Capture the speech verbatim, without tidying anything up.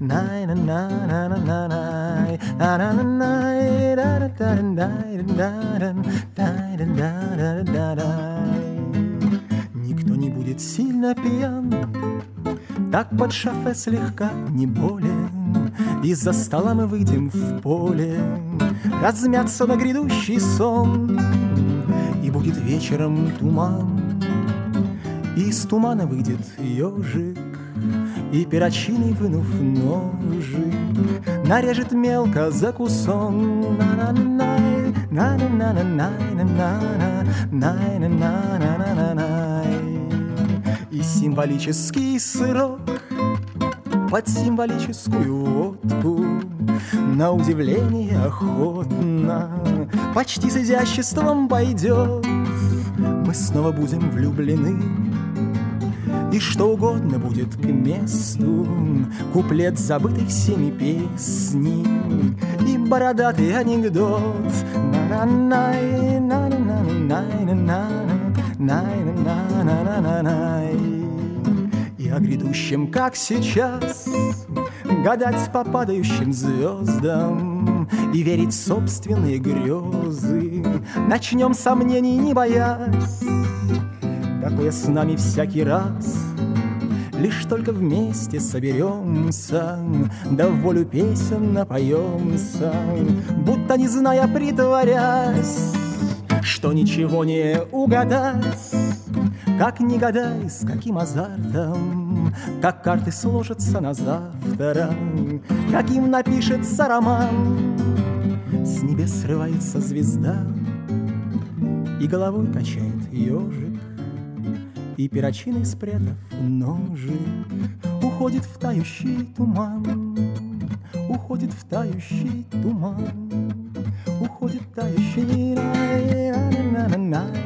Никто не будет сильно пьян, так под шофе слегка не болен. Из-за стола мы выйдем в поле, размяться на грядущий сон. И будет вечером туман, и из тумана выйдет ежик, и перочинный, вынув ножик, нарежет мелко за кусон. И символический сырок под символическую водку на удивление охотно, почти с изяществом пойдет. Мы снова будем влюблены, и что угодно будет к месту. Куплет, забытый всеми песни, и бородатый анекдот. И о грядущем, как сейчас, гадать по падающим звездам и верить в собственные грезы. Начнем сомнений, не боясь, такое с нами всякий раз. Лишь только вместе соберемся, да в волю песен напоемся, будто не зная, притворясь, что ничего не угадать. Как не гадай, с каким азартом, как карты сложатся на завтра, каким напишется роман. С небес срывается звезда, и головой качает ежик, и перочинный, спрятав ножик, уходит в тающий туман, уходит в тающий туман, уходит в тающий.